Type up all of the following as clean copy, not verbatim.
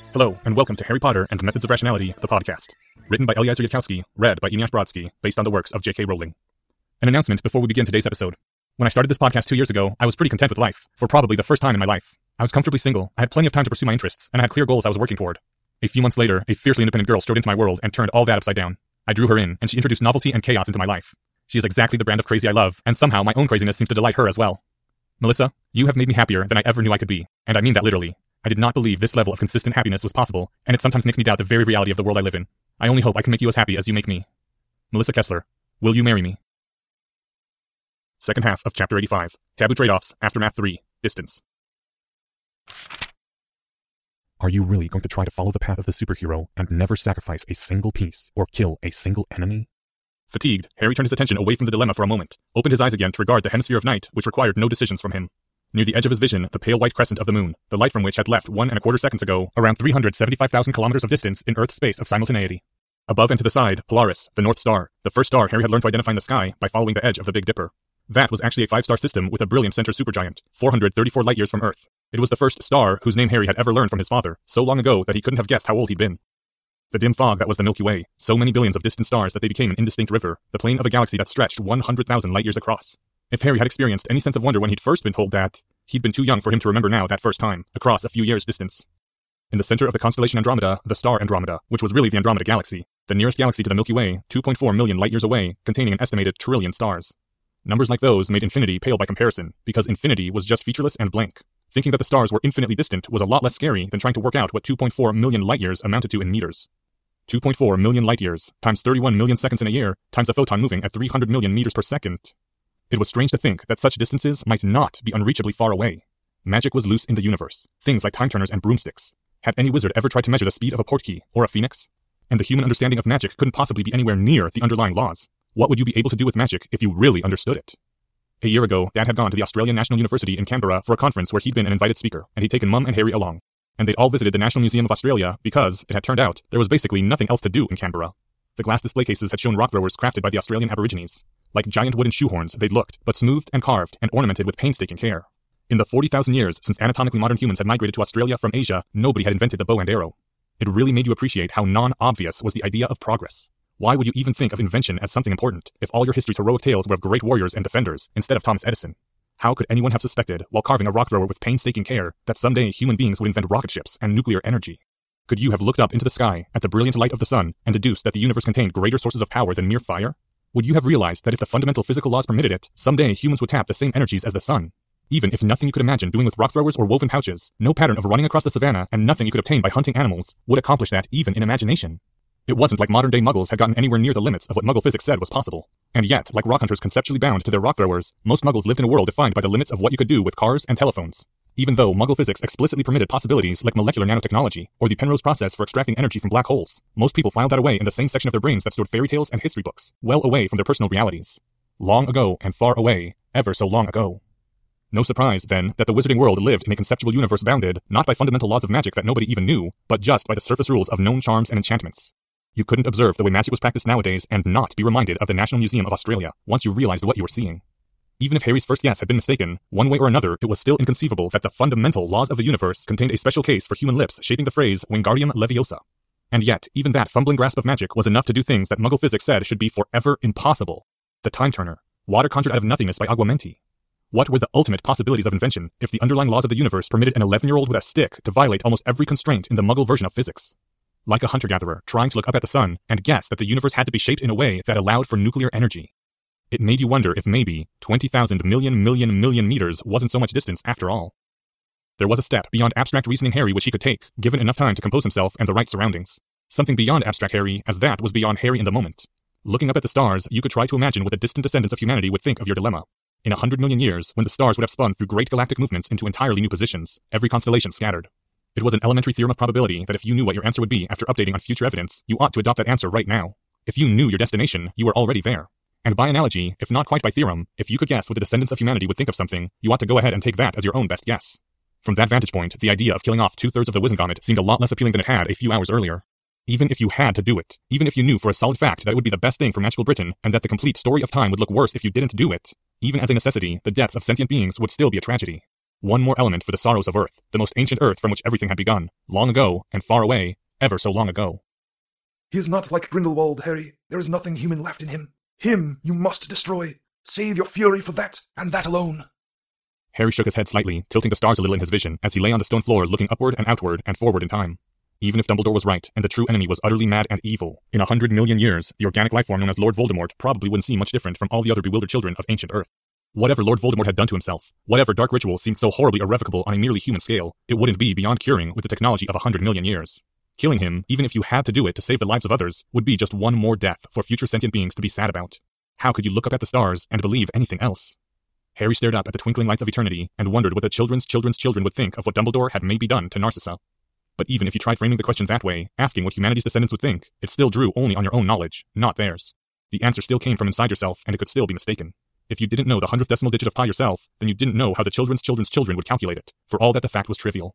Hello, and welcome to Harry Potter and the Methods of Rationality, the podcast. Written by Eliezer Yudkowsky, read by Eneasz Brodsky, based on the works of J.K. Rowling. An announcement before we begin today's episode. When I started this podcast 2 years ago, I was pretty content with life, for probably the first time in my life. I was comfortably single, I had plenty of time to pursue my interests, and I had clear goals I was working toward. A few months later, a fiercely independent girl strode into my world and turned all that upside down. I drew her in, and she introduced novelty and chaos into my life. She is exactly the brand of crazy I love, and somehow my own craziness seems to delight her as well. Melissa, you have made me happier than I ever knew I could be, and I mean that literally. I did not believe this level of consistent happiness was possible, and it sometimes makes me doubt the very reality of the world I live in. I only hope I can make you as happy as you make me. Melissa Kessler, will you marry me? Second half of Chapter 85, Taboo Trade-Offs, Aftermath 3, Distance. Are you really going to try to follow the path of the superhero and never sacrifice a single piece or kill a single enemy? Fatigued, Harry turned his attention away from the dilemma for a moment, opened his eyes again to regard the hemisphere of night, which required no decisions from him. Near the edge of his vision, the pale white crescent of the moon, the light from which had left 1¼ seconds ago, around 375,000 kilometers of distance in Earth's space of simultaneity. Above and to the side, Polaris, the North Star, the first star Harry had learned to identify in the sky by following the edge of the Big Dipper. That was actually a 5-star system with a brilliant center supergiant, 434 light-years from Earth. It was the first star whose name Harry had ever learned from his father, so long ago that he couldn't have guessed how old he'd been. The dim fog that was the Milky Way, so many billions of distant stars that they became an indistinct river, the plain of a galaxy that stretched 100,000 light-years across. If Harry had experienced any sense of wonder when he'd first been told that, he'd been too young for him to remember now that first time, across a few years' distance. In the center of the constellation Andromeda, the star Andromeda, which was really the Andromeda Galaxy, the nearest galaxy to the Milky Way, 2.4 million light-years away, containing an estimated trillion stars. Numbers like those made infinity pale by comparison, because infinity was just featureless and blank. Thinking that the stars were infinitely distant was a lot less scary than trying to work out what 2.4 million light-years amounted to in meters. 2.4 million light-years, times 31 million seconds in a year, times a photon moving at 300 million meters per second. It was strange to think that such distances might not be unreachably far away. Magic was loose in the universe, things like time-turners and broomsticks. Had any wizard ever tried to measure the speed of a portkey or a phoenix? And the human understanding of magic couldn't possibly be anywhere near the underlying laws. What would you be able to do with magic if you really understood it? A year ago, Dad had gone to the Australian National University in Canberra for a conference where he'd been an invited speaker, and he'd taken Mum and Harry along. And they'd all visited the National Museum of Australia because, it had turned out, there was basically nothing else to do in Canberra. The glass display cases had shown rock throwers crafted by the Australian Aborigines. Like giant wooden shoehorns, they'd looked, but smoothed and carved and ornamented with painstaking care. In the 40,000 years since anatomically modern humans had migrated to Australia from Asia, nobody had invented the bow and arrow. It really made you appreciate how non-obvious was the idea of progress. Why would you even think of invention as something important if all your history's heroic tales were of great warriors and defenders instead of Thomas Edison? How could anyone have suspected, while carving a rock thrower with painstaking care, that someday human beings would invent rocket ships and nuclear energy? Could you have looked up into the sky at the brilliant light of the sun and deduced that the universe contained greater sources of power than mere fire? Would you have realized that if the fundamental physical laws permitted it, someday humans would tap the same energies as the sun? Even if nothing you could imagine doing with rock throwers or woven pouches, no pattern of running across the savannah, and nothing you could obtain by hunting animals, would accomplish that even in imagination. It wasn't like modern-day muggles had gotten anywhere near the limits of what muggle physics said was possible. And yet, like rock hunters conceptually bound to their rock throwers, most muggles lived in a world defined by the limits of what you could do with cars and telephones. Even though muggle physics explicitly permitted possibilities like molecular nanotechnology or the Penrose process for extracting energy from black holes, most people filed that away in the same section of their brains that stored fairy tales and history books, well away from their personal realities. Long ago and far away, ever so long ago. No surprise, then, that the wizarding world lived in a conceptual universe bounded, not by fundamental laws of magic that nobody even knew, but just by the surface rules of known charms and enchantments. You couldn't observe the way magic was practiced nowadays and not be reminded of the National Museum of Australia once you realized what you were seeing. Even if Harry's first guess had been mistaken, one way or another, it was still inconceivable that the fundamental laws of the universe contained a special case for human lips shaping the phrase Wingardium Leviosa. And yet, even that fumbling grasp of magic was enough to do things that Muggle physics said should be forever impossible. The Time Turner, water conjured out of nothingness by Aguamenti. What were the ultimate possibilities of invention if the underlying laws of the universe permitted an 11-year-old with a stick to violate almost every constraint in the Muggle version of physics? Like a hunter-gatherer trying to look up at the sun and guess that the universe had to be shaped in a way that allowed for nuclear energy. It made you wonder if maybe 20,000 million meters wasn't so much distance after all. There was a step beyond abstract reasoning Harry which he could take, given enough time to compose himself and the right surroundings. Something beyond abstract Harry, as that was beyond Harry in the moment. Looking up at the stars, you could try to imagine what the distant descendants of humanity would think of your dilemma. In 100 million years, when the stars would have spun through great galactic movements into entirely new positions, every constellation scattered. It was an elementary theorem of probability that if you knew what your answer would be after updating on future evidence, you ought to adopt that answer right now. If you knew your destination, you were already there. And by analogy, if not quite by theorem, if you could guess what the descendants of humanity would think of something, you ought to go ahead and take that as your own best guess. From that vantage point, the idea of killing off 2/3 of the Wizengamot seemed a lot less appealing than it had a few hours earlier. Even if you had to do it, even if you knew for a solid fact that it would be the best thing for magical Britain, and that the complete story of time would look worse if you didn't do it, even as a necessity, the deaths of sentient beings would still be a tragedy. One more element for the sorrows of Earth, the most ancient Earth from which everything had begun, long ago and far away, ever so long ago. He is not like Grindelwald, Harry. There is nothing human left in him. Him you must destroy. Save your fury for that, and that alone. Harry shook his head slightly, tilting the stars a little in his vision as he lay on the stone floor looking upward and outward and forward in time. Even if Dumbledore was right, and the true enemy was utterly mad and evil, in 100 million years, the organic life form known as Lord Voldemort probably wouldn't seem much different from all the other bewildered children of ancient Earth. Whatever Lord Voldemort had done to himself, whatever dark ritual seemed so horribly irrevocable on a merely human scale, it wouldn't be beyond curing with the technology of 100 million years. Killing him, even if you had to do it to save the lives of others, would be just one more death for future sentient beings to be sad about. How could you look up at the stars and believe anything else? Harry stared up at the twinkling lights of eternity and wondered what the children's children would think of what Dumbledore had maybe done to Narcissa. But even if you tried framing the question that way, asking what humanity's descendants would think, it still drew only on your own knowledge, not theirs. The answer still came from inside yourself, and it could still be mistaken. If you didn't know the 100th decimal digit of pi yourself, then you didn't know how the children's children would calculate it, for all that the fact was trivial.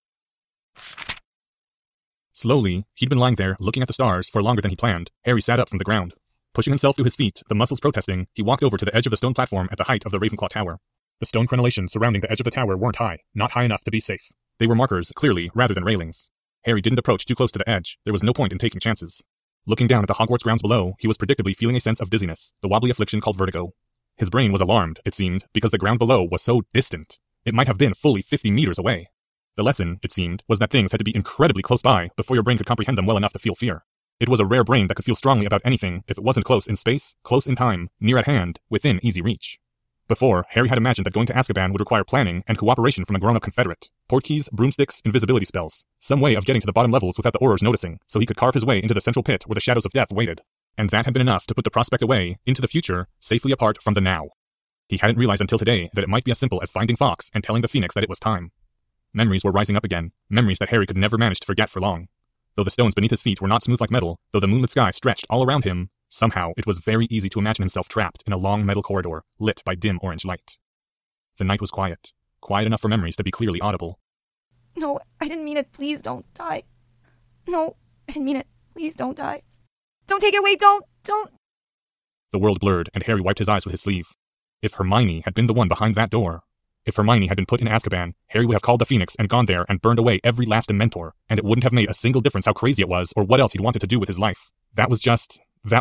Slowly, he'd been lying there, looking at the stars, for longer than he planned. Harry sat up from the ground. Pushing himself to his feet, the muscles protesting, he walked over to the edge of the stone platform at the height of the Ravenclaw Tower. The stone crenellations surrounding the edge of the tower weren't high, not high enough to be safe. They were markers, clearly, rather than railings. Harry didn't approach too close to the edge. There was no point in taking chances. Looking down at the Hogwarts grounds below, he was predictably feeling a sense of dizziness, the wobbly affliction called vertigo. His brain was alarmed, it seemed, because the ground below was so distant. It might have been fully 50 meters away. The lesson, it seemed, was that things had to be incredibly close by before your brain could comprehend them well enough to feel fear. It was a rare brain that could feel strongly about anything if it wasn't close in space, close in time, near at hand, within easy reach. Before, Harry had imagined that going to Azkaban would require planning and cooperation from a grown-up confederate. Portkeys, broomsticks, invisibility spells. Some way of getting to the bottom levels without the Aurors noticing, so he could carve his way into the central pit where the shadows of death waited. And that had been enough to put the prospect away, into the future, safely apart from the now. He hadn't realized until today that it might be as simple as finding Fawkes and telling the Phoenix that it was time. Memories were rising up again, memories that Harry could never manage to forget for long. Though the stones beneath his feet were not smooth like metal, though the moonlit sky stretched all around him, somehow it was very easy to imagine himself trapped in a long metal corridor, lit by dim orange light. The night was quiet enough for memories to be clearly audible. No, I didn't mean it. Please don't die. No, I didn't mean it. Please don't die. Don't take it away. Don't. The world blurred, and Harry wiped his eyes with his sleeve. If Hermione had been the one behind that door, if Hermione had been put in Azkaban, Harry would have called the Phoenix and gone there and burned away every last Dementor, and it wouldn't have made a single difference how crazy it was or what else he'd wanted to do with his life. That was just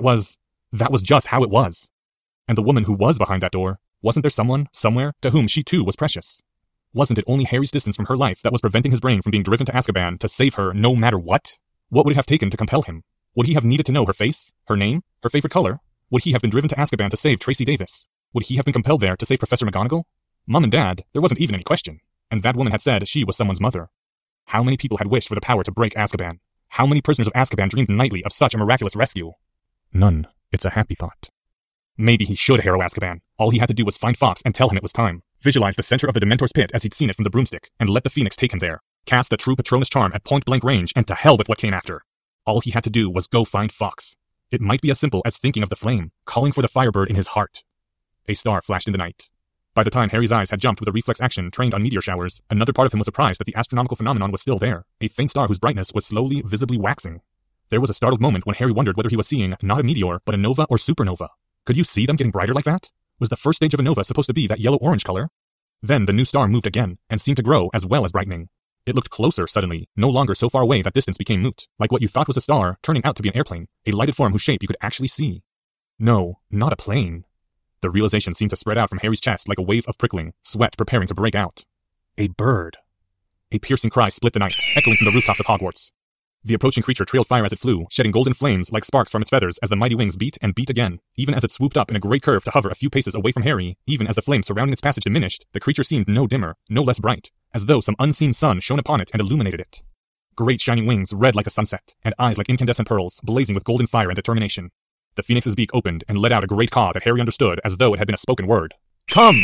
how it was. And the woman who was behind that door, wasn't there someone, somewhere, to whom she too was precious? Wasn't it only Harry's distance from her life that was preventing his brain from being driven to Azkaban to save her no matter what? What would it have taken to compel him? Would he have needed to know her face, her name, her favorite color? Would he have been driven to Azkaban to save Tracy Davis? Would he have been compelled there to save Professor McGonagall? Mom and Dad, there wasn't even any question. And that woman had said she was someone's mother. How many people had wished for the power to break Azkaban? How many prisoners of Azkaban dreamed nightly of such a miraculous rescue? None. It's a happy thought. Maybe he should harrow Azkaban. All he had to do was find Fawkes and tell him it was time. Visualize the center of the Dementor's pit as he'd seen it from the broomstick, and let the Phoenix take him there. Cast the true Patronus charm at point-blank range, and to hell with what came after. All he had to do was go find Fawkes. It might be as simple as thinking of the flame, calling for the firebird in his heart. A star flashed in the night. By the time Harry's eyes had jumped with a reflex action trained on meteor showers, another part of him was surprised that the astronomical phenomenon was still there, a faint star whose brightness was slowly, visibly waxing. There was a startled moment when Harry wondered whether he was seeing not a meteor, but a nova or supernova. Could you see them getting brighter like that? Was the first stage of a nova supposed to be that yellow-orange color? Then the new star moved again, and seemed to grow as well as brightening. It looked closer suddenly, no longer so far away that distance became moot, like what you thought was a star turning out to be an airplane, a lighted form whose shape you could actually see. No, not a plane. The realization seemed to spread out from Harry's chest like a wave of prickling, sweat preparing to break out. A bird. A piercing cry split the night, echoing from the rooftops of Hogwarts. The approaching creature trailed fire as it flew, shedding golden flames like sparks from its feathers as the mighty wings beat and beat again. Even as it swooped up in a great curve to hover a few paces away from Harry, even as the flames surrounding its passage diminished, the creature seemed no dimmer, no less bright, as though some unseen sun shone upon it and illuminated it. Great shining wings, red like a sunset, and eyes like incandescent pearls, blazing with golden fire and determination. The Phoenix's beak opened and let out a great caw that Harry understood as though it had been a spoken word. Come!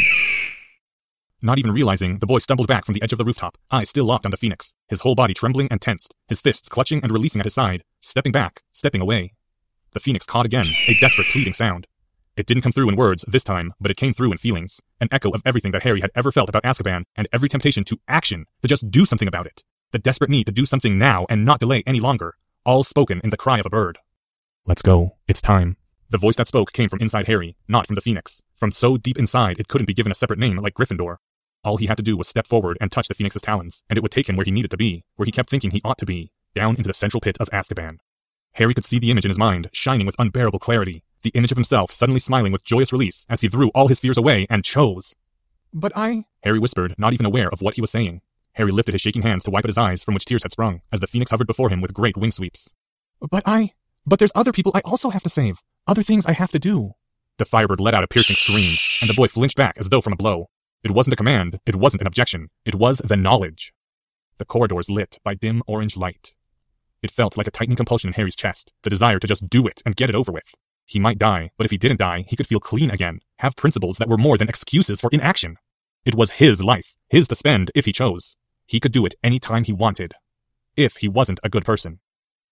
Not even realizing, the boy stumbled back from the edge of the rooftop, eyes still locked on the Phoenix, his whole body trembling and tensed, his fists clutching and releasing at his side, stepping back, stepping away. The Phoenix cawed again, a desperate pleading sound. It didn't come through in words this time, but it came through in feelings, an echo of everything that Harry had ever felt about Azkaban, and every temptation to action, to just do something about it. The desperate need to do something now and not delay any longer, all spoken in the cry of a bird. Let's go. It's time. The voice that spoke came from inside Harry, not from the Phoenix, from so deep inside it couldn't be given a separate name like Gryffindor. All he had to do was step forward and touch the Phoenix's talons, and it would take him where he needed to be, where he kept thinking he ought to be, down into the central pit of Azkaban. Harry could see the image in his mind, shining with unbearable clarity, the image of himself suddenly smiling with joyous release as he threw all his fears away and chose. "But Harry whispered, not even aware of what he was saying. Harry lifted his shaking hands to wipe at his eyes from which tears had sprung, as the Phoenix hovered before him with great wing sweeps. But there's other people I also have to save, other things I have to do." The Firebird let out a piercing scream, and the boy flinched back as though from a blow. It wasn't a command, it wasn't an objection, it was the knowledge. The corridors lit by dim orange light. It felt like a tightening compulsion in Harry's chest, the desire to just do it and get it over with. He might die, but if he didn't die, he could feel clean again, have principles that were more than excuses for inaction. It was his life, his to spend if he chose. He could do it any time he wanted, if he wasn't a good person.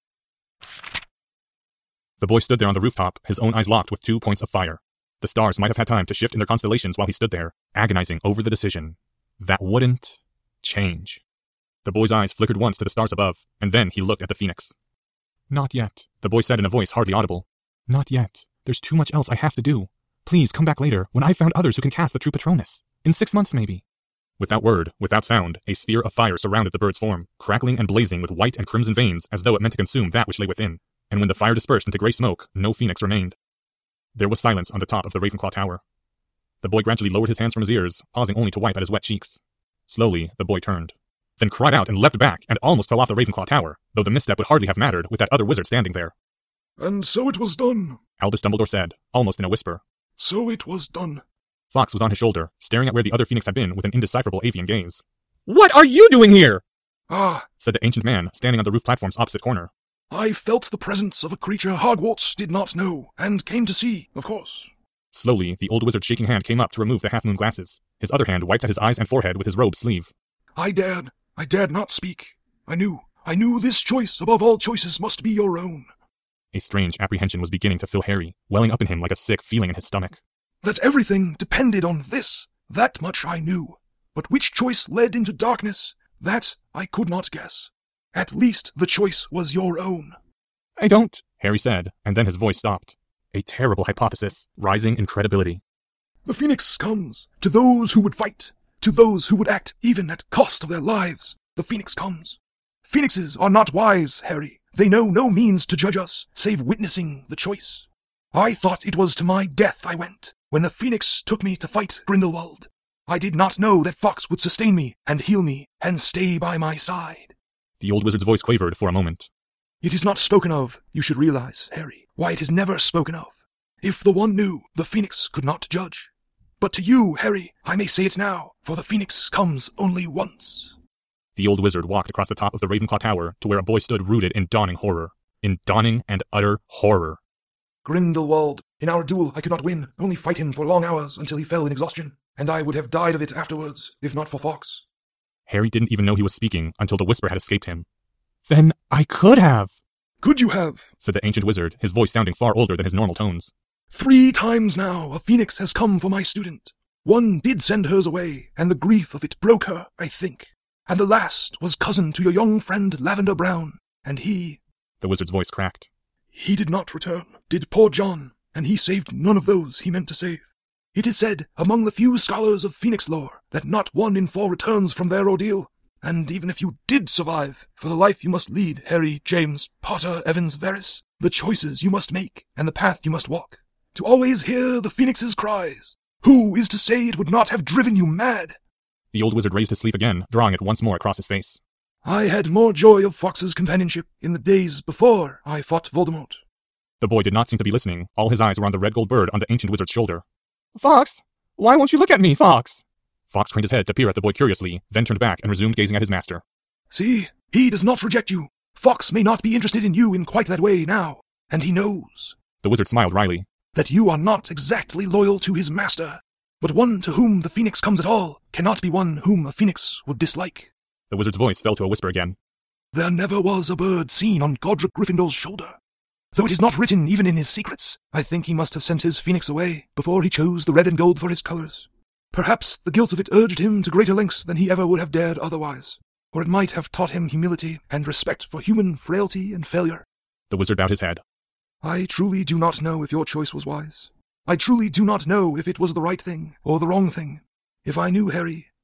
The boy stood there on the rooftop, his own eyes locked with 2 points of fire. The stars might have had time to shift in their constellations while he stood there, agonizing over the decision. That wouldn't change. The boy's eyes flickered once to the stars above, and then he looked at the Phoenix. "Not yet," the boy said in a voice hardly audible. "Not yet. There's too much else I have to do. Please come back later, when I've found others who can cast the true Patronus. In 6 months, maybe." Without word, without sound, a sphere of fire surrounded the bird's form, crackling and blazing with white and crimson veins as though it meant to consume that which lay within, and when the fire dispersed into grey smoke, no Phoenix remained. There was silence on the top of the Ravenclaw Tower. The boy gradually lowered his hands from his ears, pausing only to wipe at his wet cheeks. Slowly, the boy turned, then cried out and leapt back and almost fell off the Ravenclaw Tower, though the misstep would hardly have mattered with that other wizard standing there. "And so it was done," Albus Dumbledore said, almost in a whisper. "So it was done." Fawkes was on his shoulder, staring at where the other Phoenix had been with an indecipherable avian gaze. "What are you doing here?" said the ancient man, standing on the roof platform's opposite corner. "I felt the presence of a creature Hogwarts did not know, and came to see, of course." Slowly, the old wizard's shaking hand came up to remove the half-moon glasses. His other hand wiped at his eyes and forehead with his robe sleeve. I dared not speak. I knew this choice above all choices must be your own." A strange apprehension was beginning to fill Harry, welling up in him like a sick feeling in his stomach. "That everything depended on this, that much I knew. But which choice led into darkness, that I could not guess. At least the choice was your own." "I don't," Harry said, and then his voice stopped. A terrible hypothesis, rising in credibility. "The Phoenix comes, to those who would fight, to those who would act even at cost of their lives. The Phoenix comes. Phoenixes are not wise, Harry. They know no means to judge us, save witnessing the choice. I thought it was to my death I went, when the Phoenix took me to fight Grindelwald. I did not know that Fawkes would sustain me, and heal me, and stay by my side." The old wizard's voice quavered for a moment. "It is not spoken of, you should realize, Harry, why it is never spoken of. If the one knew, the Phoenix could not judge. But to you, Harry, I may say it now, for the Phoenix comes only once." The old wizard walked across the top of the Ravenclaw Tower to where a boy stood rooted in dawning horror. In dawning and utter horror. "Grindelwald. In our duel I could not win, only fight him for long hours until he fell in exhaustion, and I would have died of it afterwards, if not for Fawkes." Harry didn't even know he was speaking until the whisper had escaped him. "Then I could have." "Could you have?" said the ancient wizard, his voice sounding far older than his normal tones. 3 times now a Phoenix has come for my student. One did send hers away, and the grief of it broke her, I think. And the last was cousin to your young friend Lavender Brown, and he—" The wizard's voice cracked. "He did not return, did poor John, and he saved none of those he meant to save. It is said, among the few scholars of Phoenix lore, that not 1 in 4 returns from their ordeal. And even if you did survive, for the life you must lead, Harry, James, Potter, Evans, Verus, the choices you must make, and the path you must walk, to always hear the Phoenix's cries, who is to say it would not have driven you mad?" The old wizard raised his sleeve again, drawing it once more across his face. "I had more joy of Fawkes' companionship in the days before I fought Voldemort." The boy did not seem to be listening. All his eyes were on the red gold bird on the ancient wizard's shoulder. "Fawkes! Why won't you look at me, Fawkes?" Fawkes craned his head to peer at the boy curiously, then turned back and resumed gazing at his master. "See, he does not reject you. Fawkes may not be interested in you in quite that way now, and he knows," the wizard smiled wryly, "that you are not exactly loyal to his master. But one to whom the Phoenix comes at all cannot be one whom a Phoenix would dislike." The wizard's voice fell to a whisper again. "There never was a bird seen on Godric Gryffindor's shoulder. Though it is not written even in his secrets, I think he must have sent his Phoenix away before he chose the red and gold for his colours. Perhaps the guilt of it urged him to greater lengths than he ever would have dared otherwise, or it might have taught him humility and respect for human frailty and failure." The wizard bowed his head. "I truly do not know if your choice was wise. I truly do not know if it was the right thing or the wrong thing. If I knew, Harry,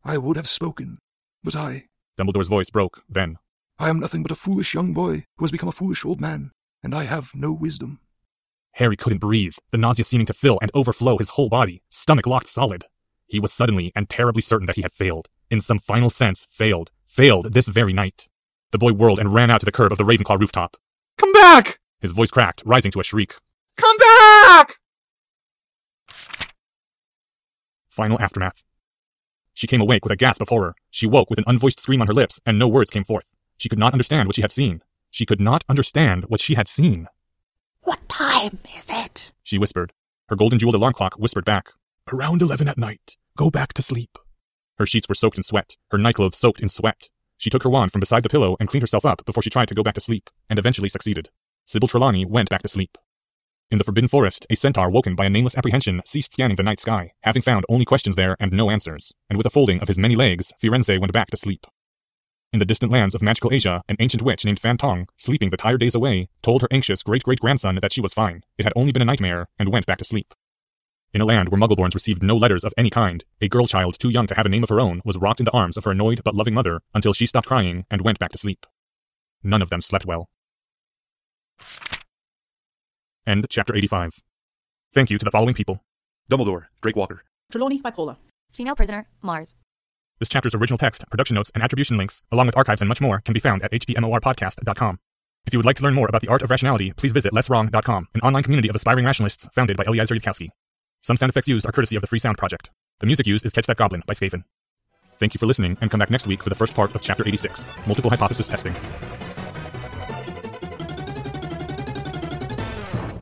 I would have spoken, but Dumbledore's voice broke, then. I am nothing but a foolish young boy who has become a foolish old man, and I have no wisdom. Harry couldn't breathe, the nausea seeming to fill and overflow his whole body, stomach locked solid. He was suddenly and terribly certain that he had failed. In some final sense, failed this very night. The boy whirled and ran out to the curb of the Ravenclaw rooftop. Come back! His voice cracked, rising to a shriek. Come back! Final aftermath. She came awake with a gasp of horror. She woke with an unvoiced scream on her lips, and no words came forth. She could not understand what she had seen. She could not understand what she had seen. What time is it? She whispered. Her golden-jeweled alarm clock whispered back. Around 11 at night. Go back to sleep. Her sheets were soaked in sweat, her nightclothes soaked in sweat. She took her wand from beside the pillow and cleaned herself up before she tried to go back to sleep, and eventually succeeded. Sybil Trelawney went back to sleep. In the Forbidden Forest, a centaur woken by a nameless apprehension ceased scanning the night sky, having found only questions there and no answers, and with a folding of his many legs, Firenze went back to sleep. In the distant lands of magical Asia, an ancient witch named Fantong, sleeping the tired days away, told her anxious great-great-grandson that she was fine. It had only been a nightmare, and went back to sleep. In a land where Muggleborns received no letters of any kind, a girl child too young to have a name of her own was rocked in the arms of her annoyed but loving mother until she stopped crying and went back to sleep. None of them slept well. End chapter 85. Thank you to the following people. Dumbledore, Drake Walker. Trelawney, bipolar. Female prisoner, Mars. This chapter's original text, production notes, and attribution links, along with archives and much more, can be found at hpmorpodcast.com. If you would like to learn more about the art of rationality, please visit lesswrong.com, an online community of aspiring rationalists founded by Eliezer Yudkowsky. Some sound effects used are courtesy of the Free Sound Project. The music used is Catch That Goblin by Skaven. Thank you for listening, and come back next week for the first part of Chapter 86, Multiple Hypothesis Testing.